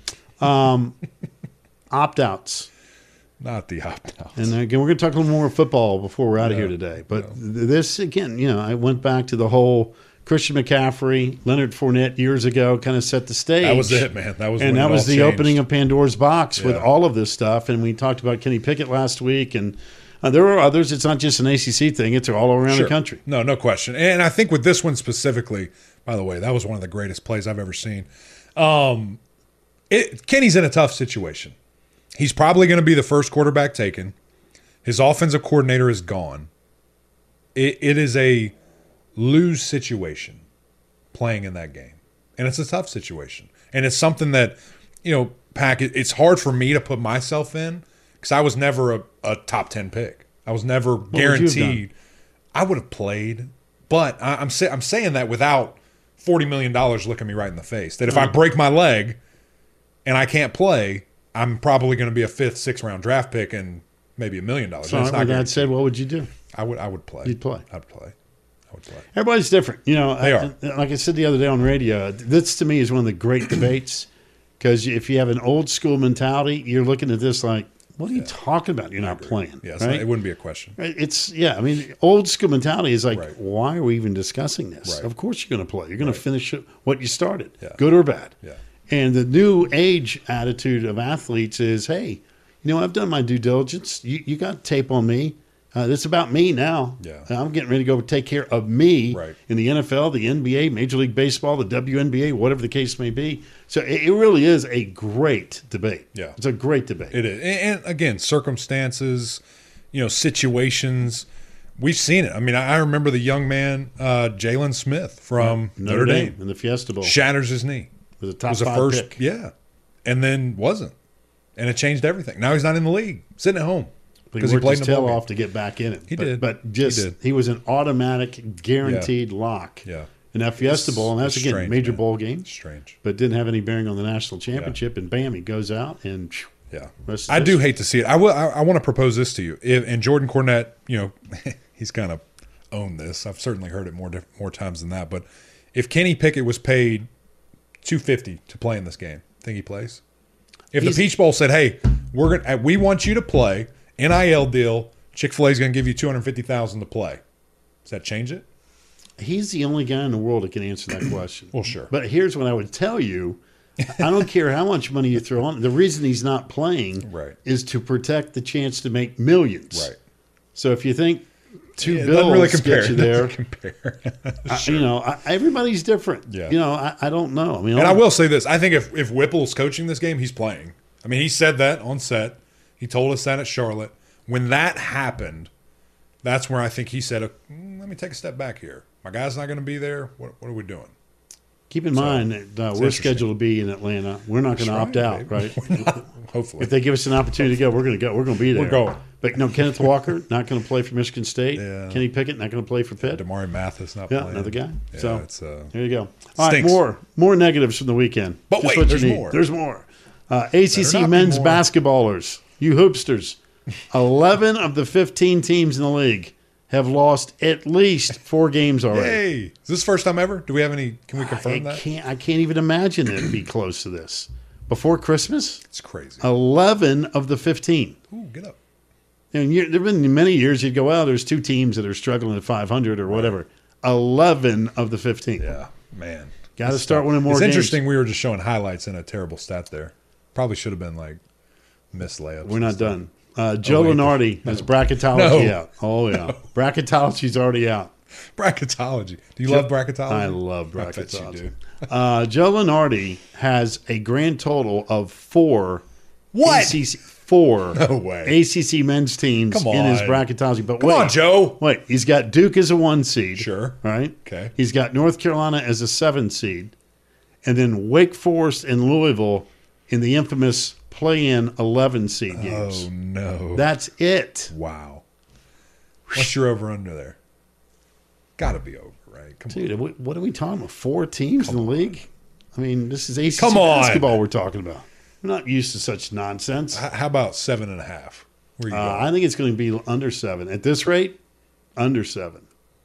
Opt-outs. Not the opt-outs. And again, we're going to talk a little more football before we're out of Yeah, here today. But yeah. th- this, again, you know, I went back to the whole Christian McCaffrey, Leonard Fournette years ago, kind of set the stage. That was it, man. That was when and it that was all the changed. opening of Pandora's box with Yeah. all of this stuff. And we talked about Kenny Pickett last week, and uh, there are others. It's not just an A C C thing; it's all around Sure. the country. No, no question. And I think with this one specifically, by the way, that was one of the greatest plays I've ever seen. Um, it, Kenny's in a tough situation. He's probably going to be the first quarterback taken. His offensive coordinator is gone. It, it is a lose situation playing in that game. And it's a tough situation. And it's something that, you know, Pack, it, it's hard for me to put myself in because I was never a, a top ten pick. I was never would you have guaranteed. I would have played. But I, I'm, say, I'm saying that without forty million dollars looking me right in the face. That if I break my leg and I can't play, I'm probably going to be a fifth, sixth round draft pick and maybe a million dollars. So That's not with that guaranteed. said, what would you do? I would I would play. You'd play. I'd play. I would play. Everybody's different. You know, They I- are. I- like I said the other day on radio, this to me is one of the great debates because if you have an old school mentality, you're looking at this like, what are you talking about? You're not playing. Yeah, it's right? not, it wouldn't be a question. It's yeah. I mean, old school mentality is like, Right. why are we even discussing this? Right. Of course, you're going to play. You're going Right. to finish what you started, Yeah. good or bad. Yeah. And the new age attitude of athletes is, hey, you know, I've done my due diligence. You you got tape on me. Uh, it's about me now. Yeah. I'm getting ready to go take care of me Right. in the N F L, the N B A, Major League Baseball, the W N B A, whatever the case may be. So it, it really is a great debate. Yeah. It's a great debate. It is. And, and again, circumstances, you know, situations. We've seen it. I mean, I I remember the young man, uh, Jalen Smith from Notre, Dame, in the Fiesta Bowl. shatters his knee. was a top was a five first, pick. yeah, and then wasn't, and it changed everything. Now he's not in the league, sitting at home But he because he, worked played his in the tail ball game. off to get back in it. He but, did. But just He he, did. was an automatic, guaranteed lock. Yeah. In that Fiesta It's- Bowl, and that's it's again strange, major man. bowl game, It's strange. but didn't have any bearing on the national championship. And bam, he goes out and phew, Yeah, rest is I do history. hate to see it. I will. I, I want to propose this to you. If, and Jordan Cornette, you know, he's kind of owned this. I've certainly heard it more diff- more times than that. But if Kenny Pickett was paid two fifty to play in this game, think he plays? If He's- the Peach Bowl said, "Hey, we're gonna, we want you to play N I L deal. Chick-fil-A is going to give you two hundred fifty thousand to play." Does that change it? He's the only guy in the world that can answer that question. Well, sure. But here's what I would tell you. I don't care how much money you throw on. The reason he's not playing Right. is to protect the chance to make millions. Right. So if you think two Yeah, it bills doesn't really compare. get you It there, doesn't compare. I- you know, I, everybody's different. Yeah. You know, I, I don't know. I mean, And I will say this: I think if if Whipple's coaching this game, he's playing. I mean, he said that on set. He told us that at Charlotte. When that happened, that's where I think he said, mm, "Let me take a step back here. My guy's not going to be there. What, what are we doing?" Keep in So, mind that uh, we're interesting. scheduled to be in Atlanta. We're not going to That's opt out, baby. right? We're not- hopefully, If they give us an opportunity to go, we're going to go. We're going to be there. We're going. But no, Kenneth Walker not going to play for Michigan State. Yeah. Kenny Pickett not going to play for Pitt. Damari Mathis not Yeah, playing. another guy. Yeah, So it's, uh, there you go. All right, stinks. more more negatives from the weekend. But Just wait, what you there's need. more. There's more. Uh, A C C Better not be men's more. basketballers, you hoopsters, eleven of the fifteen teams in the league have lost at least four games already. Hey, is this first time ever? Do we have any? Can we I confirm that? can't. I can't even imagine it'd be close to this before Christmas. It's crazy. Eleven of the fifteen. Ooh, get up. And there have been many years you'd go, well, there's two teams that are struggling at five hundred or whatever. Eleven of the fifteen. Yeah, man. Got to This start stuff- winning more It's games. interesting. We were just showing highlights and a terrible stat there. Probably should have been like missed layups. We're not done. Uh, Joe wait. Lenardi has bracketology No. out. Oh, yeah. Bracketology's already out. Bracketology. Do you Joe- love bracketology? I love I bet you bracketology. do. Uh, Joe Lenardi has a grand total of four What? A C C, four No way. A C C men's teams Come in his on. bracketology. But Come wait, on, Joe. Wait, he's got Duke as a one seed. Sure. Right? Okay. He's got North Carolina as a seven seed. And then Wake Forest and Louisville in the infamous play-in eleven seed games. Oh no. That's it. Wow. What's your over under there? Got to be over, right? Come Dude, what what are we talking about? Four teams in the league? I mean, this is A C C Come on. basketball we're talking about. We're not used to such nonsense. on. H- How about seven and a half? Where you Uh, going? I think it's going to be under seven. At this rate, under seven.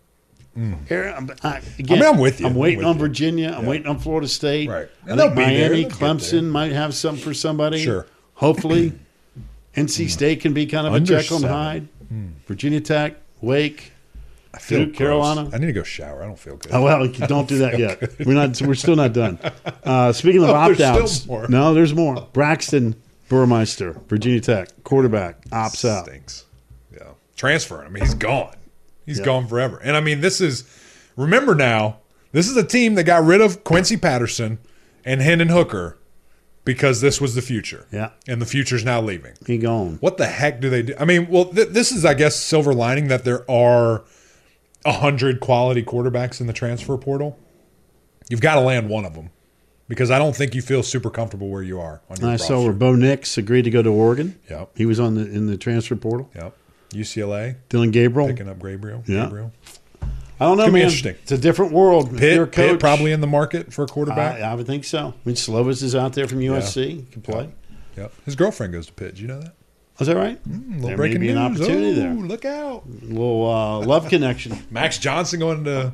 Here, I'm, I, again, I mean, I'm with you. I'm I'm waiting with on you. Virginia. I'm Yeah. waiting on Florida State. Right. I And think they'll be there. Miami, They'll get Clemson there. might have something for somebody. Sure. Hopefully, N C State can be kind of a Under Jekyll and seven. Hyde. Virginia Tech, Wake. I feel Duke, gross. Carolina. I need to go shower. I don't feel good. Oh well, don't do that yet. We're not. We're still not done. Uh, speaking of Oh, there's opt outs, still more. no, there's more. Braxton Burmeister, Virginia Tech quarterback, opts out. Stinks. Yeah. Transferring. I mean, he's gone. He's Yeah. gone forever. And I mean, this is, remember now, this is a team that got rid of Quincy Patterson and Hendon Hooker because this was the future. Yeah. And the future's now leaving. He gone. What the heck do they do? I mean, well, th- this is, I guess, silver lining that there are a hundred quality quarterbacks in the transfer portal. You've got to land one of them because I don't think you feel super comfortable where you are on your I roster. saw where Bo Nix agreed to go to Oregon. Yep. He was on the in the transfer portal. Yep. U C L A Dylan Gabriel. picking up Gabriel. Yeah. Gabriel. I don't know, Could be man. interesting. It's a different world. If you're a Pitt, Pitt coach, probably in the market for a quarterback. I, I would think so. I mean, Slovis is out there from U S C. He can play. Yep. His girlfriend goes to Pitt. Did you know that? Was that right? A little There breaking may be news. an opportunity oh, there. Look out. A little uh, love connection. Max Johnson going to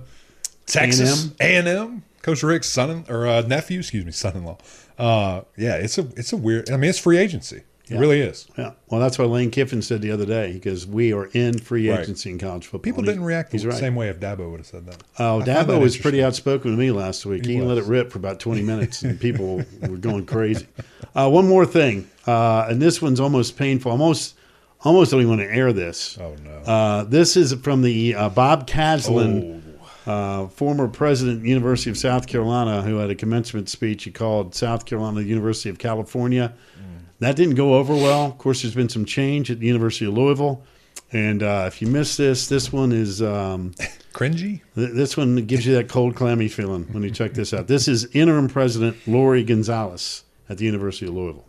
Texas A and M. Coach Rick's son in, or uh, nephew, excuse me, son-in-law. Uh, yeah, it's a it's a weird. I mean, it's free agency. It Yeah. really is. Yeah. Well, that's what Lane Kiffin said the other day because we are in free Right. agency in college football. People And he- didn't react the He's right. same way if Dabo would have said that. Oh, I find that Dabo was pretty interesting. outspoken to me last week. He, He let it was. rip for about twenty minutes, and people were going crazy. Uh, one more thing, uh, and this one's almost painful. Almost, almost don't even want to air this. Oh no. Uh, this is from the uh, Bob Caslin, Oh. uh, former president, University of South Carolina, who had a commencement speech. He called South Carolina the University of California. That didn't go over well. Of course, there's been some change at the University of Louisville. And uh, if you missed this, this one is um, Cringy. th- this one gives you that cold, clammy feeling when you check this out. This is interim president Lori Gonzalez at the University of Louisville.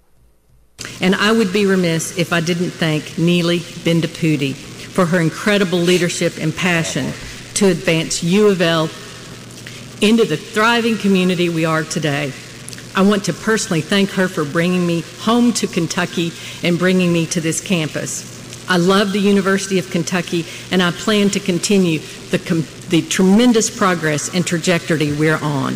And I would be remiss if I didn't thank Neely Bendapudi for her incredible leadership and passion to advance U of L into the thriving community we are today. I want to personally thank her for bringing me home to Kentucky and bringing me to this campus. I love the University of Kentucky, and I plan to continue the, com- the tremendous progress and trajectory we're on.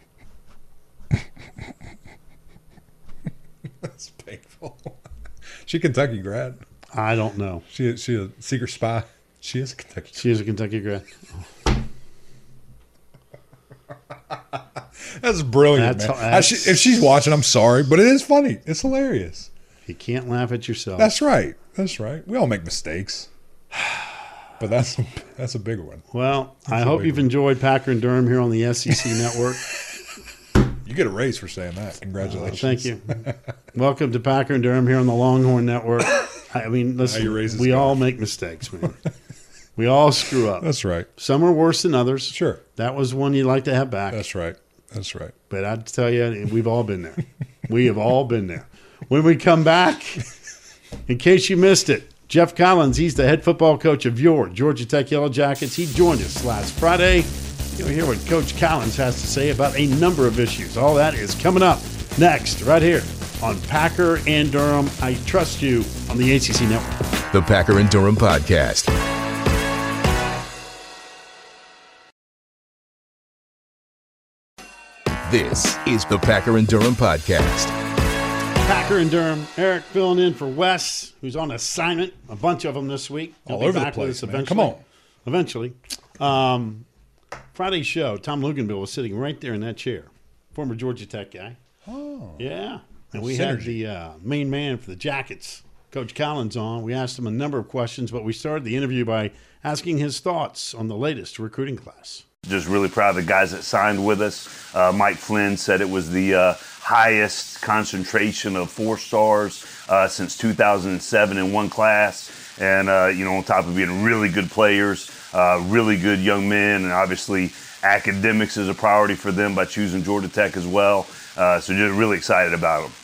That's painful. She a Kentucky grad. I don't know. She she a secret spy. She is a Kentucky. She is a Kentucky grad. That's brilliant, That's- man. I- she- if she's watching, I'm sorry, but it is funny. It's hilarious. You can't laugh at yourself. That's right. That's right. We all make mistakes, but that's that's a big one. Well, I a hope big you've one. enjoyed Packer and Durham here on the S E C Network. You get a raise for saying that. Congratulations. Thank you. Welcome to Packer and Durham here on the Longhorn Network. I mean, listen, your raise is we gone. all make mistakes, man. We all screw up. That's right. Some are worse than others. Sure. That was one you'd like to have back. That's right. That's right. But I'd tell you, we've all been there. We have all been there. When we come back, in case you missed it, Jeff Collins, he's the head football coach of your Georgia Tech Yellow Jackets. He joined us last Friday. You'll hear what Coach Collins has to say about a number of issues. All that is coming up next, right here on Packer and Durham. I Trust You on the A C C Network. The Packer and Durham Podcast. This is the Packer and Durham Podcast. Packer and Durham. Eric filling in for Wes, who's on assignment. A bunch of them this week. He'll All be over the back with place, us man. Come on. Eventually. Um, Friday's show, Tom Luganville was sitting right there in that chair. Former Georgia Tech guy. Oh. Yeah. And we Synergy. had the uh, main man for the Jackets, Coach Collins, on. We asked him a number of questions, but we started the interview by asking his thoughts on the latest recruiting class. Just really proud of the guys that signed with us. Uh, Mike Flynn said it was the uh, highest concentration of four stars uh, since two thousand seven in one class. And, uh, you know, on top of being really good players, uh, really good young men, and obviously academics is a priority for them by choosing Georgia Tech as well. Uh, so just really excited about them.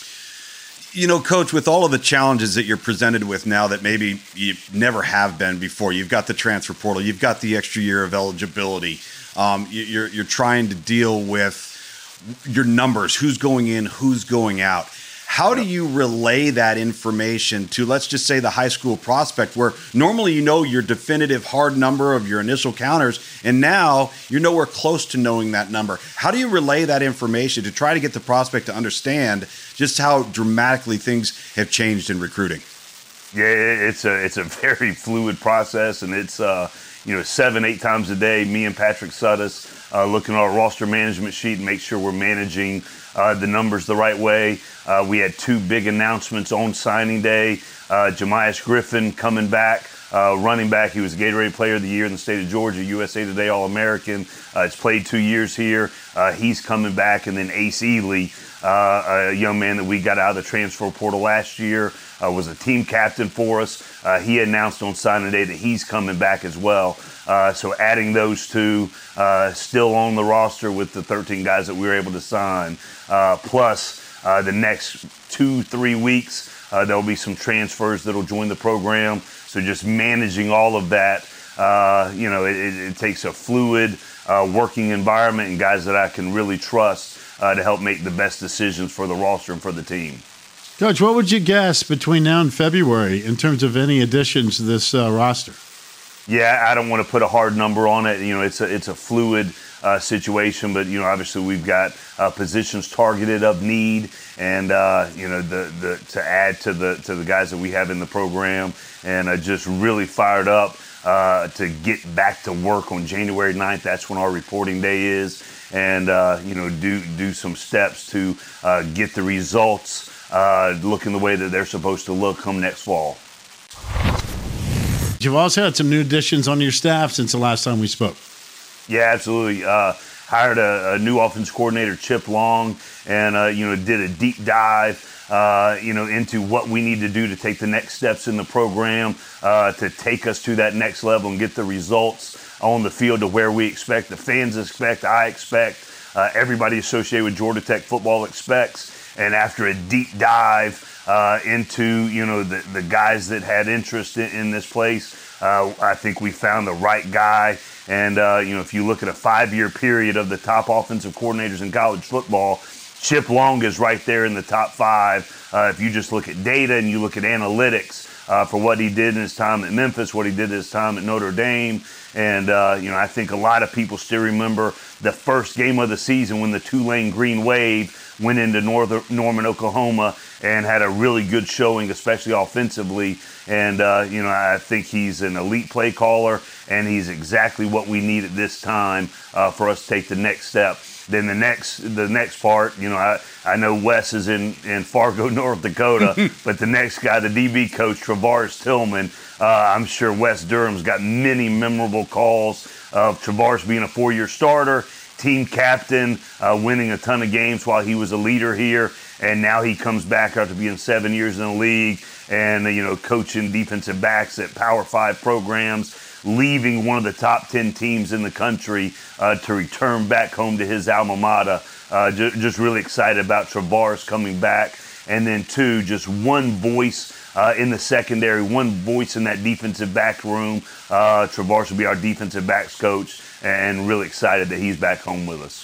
You know, Coach, with all of the challenges that you're presented with now that maybe you never have been before, you've got the transfer portal, you've got the extra year of eligibility, um, you're, you're trying to deal with your numbers, who's going in, who's going out. How do you relay that information to, let's just say, the high school prospect, where normally you know your definitive hard number of your initial counters, and now you're nowhere close to knowing that number? How do you relay that information to try to get the prospect to understand just how dramatically things have changed in recruiting? Yeah, it's a it's a very fluid process, and it's uh, you know seven, eight times a day. Me and Patrick Suddas uh, looking at our roster management sheet and make sure we're managing uh, the numbers the right way. Uh, we had two big announcements on signing day. Uh, Jemias Griffin coming back, uh, running back. He was Gatorade Player of the Year in the state of Georgia, U S A Today All-American. Uh, he's played two years here. Uh, he's coming back, and then Ace Ely, uh, a young man that we got out of the transfer portal last year, uh, was a team captain for us. Uh, he announced on signing day that he's coming back as well. Uh, so adding those two, uh, still on the roster with the thirteen guys that we were able to sign. Uh, plus, uh, the next two, three weeks, uh, there'll be some transfers that'll join the program. So just managing all of that, uh, you know, it, it takes a fluid uh, working environment and guys that I can really trust uh, to help make the best decisions for the roster and for the team. Coach, what would you guess between now and February in terms of any additions to this uh, roster? Yeah, I don't want to put a hard number on it. You know, it's a it's a fluid uh, situation, but you know, obviously we've got uh, positions targeted of need, and uh, you know, the the to add to the to the guys that we have in the program, and uh, just really fired up uh, to get back to work on January ninth. That's when our reporting day is, and uh, you know, do do some steps to uh, get the results uh, looking the way that they're supposed to look come next fall. You've also had some new additions on your staff since the last time we spoke. Yeah, absolutely. Uh, hired a, a new offense coordinator, Chip Long, and, uh, you know, did a deep dive, uh, you know, into what we need to do to take the next steps in the program, uh, to take us to that next level and get the results on the field to where we expect, the fans expect, I expect, uh, everybody associated with Georgia Tech football expects. And after a deep dive uh, into, you know, the, the guys that had interest in, in this place, uh, I think we found the right guy. And, uh, you know, if you look at a five-year period of the top offensive coordinators in college football, Chip Long is right there in the top five. Uh, if you just look at data and you look at analytics uh, for what he did in his time at Memphis, what he did in his time at Notre Dame. And, uh, you know, I think a lot of people still remember the first game of the season when the Tulane Green Wave went into Northern, Norman, Oklahoma, and had a really good showing, especially offensively. And, uh, you know, I think he's an elite play caller, and he's exactly what we need at this time uh, for us to take the next step. Then the next the next part, you know, I, I know Wes is in, in Fargo, North Dakota, but the next guy, the D B coach, Travaris Tillman, uh, I'm sure Wes Durham's got many memorable calls of Travaris being a four-year starter, team captain, uh, winning a ton of games while he was a leader here, and now he comes back after being seven years in the league and, you know, coaching defensive backs at Power Five programs, leaving one of the top ten teams in the country uh, to return back home to his alma mater. Uh, ju- just really excited about Travaris coming back. And then, two, just one voice uh, in the secondary, one voice in that defensive back room. Uh, Travars will be our defensive backs coach, and really excited that he's back home with us.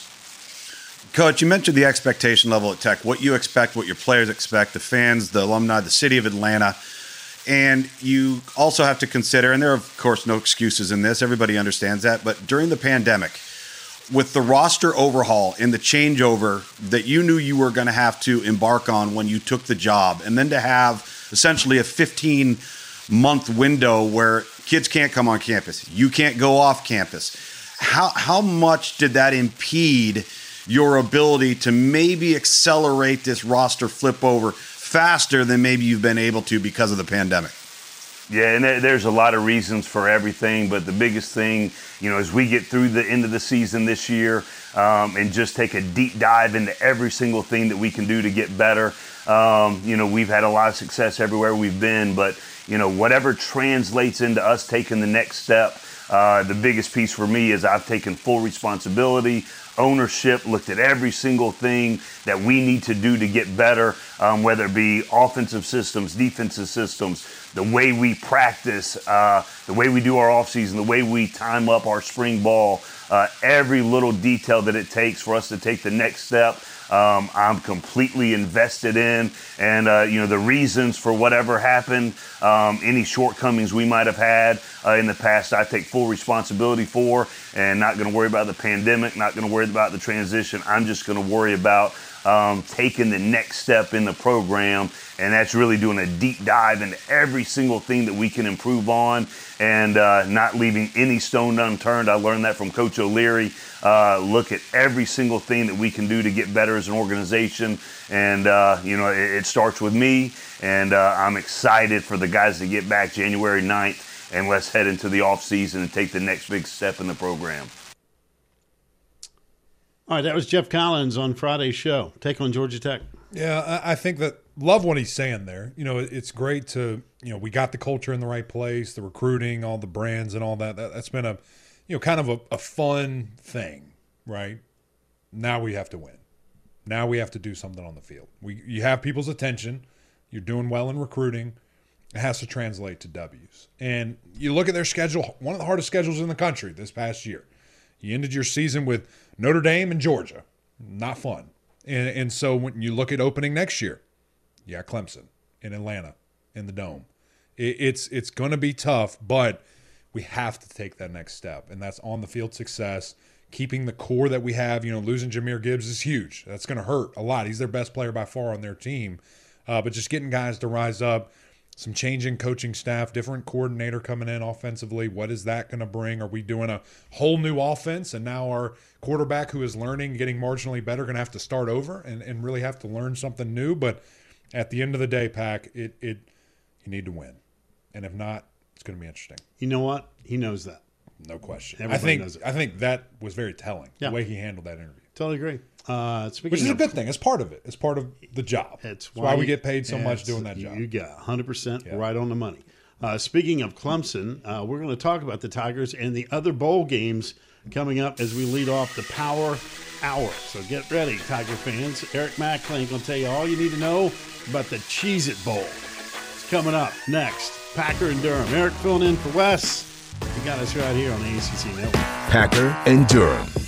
Coach, you mentioned the expectation level at Tech, what you expect, what your players expect, the fans, the alumni, the city of Atlanta. And you also have to consider, and there are, of course, no excuses in this. Everybody understands that. But during the pandemic, with the roster overhaul and the changeover that you knew you were going to have to embark on when you took the job, and then to have essentially a fifteen-month window where kids can't come on campus, you can't go off campus, how how much did that impede your ability to maybe accelerate this roster flip over faster than maybe you've been able to because of the pandemic? Yeah, and there's a lot of reasons for everything, but the biggest thing, you know, as we get through the end of the season this year um, and just take a deep dive into every single thing that we can do to get better. Um, you know, we've had a lot of success everywhere we've been, but, you know, whatever translates into us taking the next step, uh, the biggest piece for me is I've taken full responsibility, ownership, looked at every single thing that we need to do to get better, um, whether it be offensive systems, defensive systems, the way we practice, uh, the way we do our offseason, the way we time up our spring ball, uh, every little detail that it takes for us to take the next step. Um, I'm completely invested in, and uh, you know, the reasons for whatever happened, um, any shortcomings we might have had uh, in the past, I take full responsibility for, and not going to worry about the pandemic, not going to worry about the transition. I'm just going to worry about um, taking the next step in the program, and that's really doing a deep dive into every single thing that we can improve on, and uh, not leaving any stone unturned. I learned that from Coach O'Leary. Uh, look at every single thing that we can do to get better as an organization. And, uh, you know, it, it starts with me. And uh, I'm excited for the guys to get back January ninth. And let's head into the offseason and take the next big step in the program. All right, that was Jeff Collins on Friday's show. Take on Georgia Tech. Yeah, I think that love what he's saying there. You know, it's great to, you know, we got the culture in the right place, the recruiting, all the brands and all that. that that's been a, you know, kind of a, a fun thing, right? Now we have to win. Now we have to do something on the field. We you have people's attention. You're doing well in recruiting. It has to translate to W's. And you look at their schedule, one of the hardest schedules in the country this past year. You ended your season with Notre Dame and Georgia. Not fun. And, and so when you look at opening next year, you got Clemson in Atlanta in the Dome. It, it's it's going to be tough, but we have to take that next step, and that's on the field success, keeping the core that we have. You know, losing Jahmyr Gibbs is huge. That's going to hurt a lot. He's their best player by far on their team. Uh, but just getting guys to rise up, some changing coaching staff, different coordinator coming in offensively. What is that going to bring? Are we doing a whole new offense, and now our quarterback who is learning, getting marginally better, going to have to start over and, and really have to learn something new? But at the end of the day, Pack, it it you need to win. And if not, it's going to be interesting. You know what? He knows that. No question. Everybody I think knows it. I think that was very telling, Yeah. the way he handled that interview. Totally agree. Uh, speaking Which is of, a good thing. It's part of it. It's part of the job. It's That's why we get paid so much doing that job. You got one hundred percent Yeah. right on the money. Uh, speaking of Clemson, uh, we're going to talk about the Tigers and the other bowl games coming up as we lead off the Power Hour. So get ready, Tiger fans. Eric McClain going to tell you all you need to know about the Cheez-It Bowl. It's coming up next. Packer and Durham. Eric filling in for Wes. You got us right here on the A C C Network. Packer and Durham.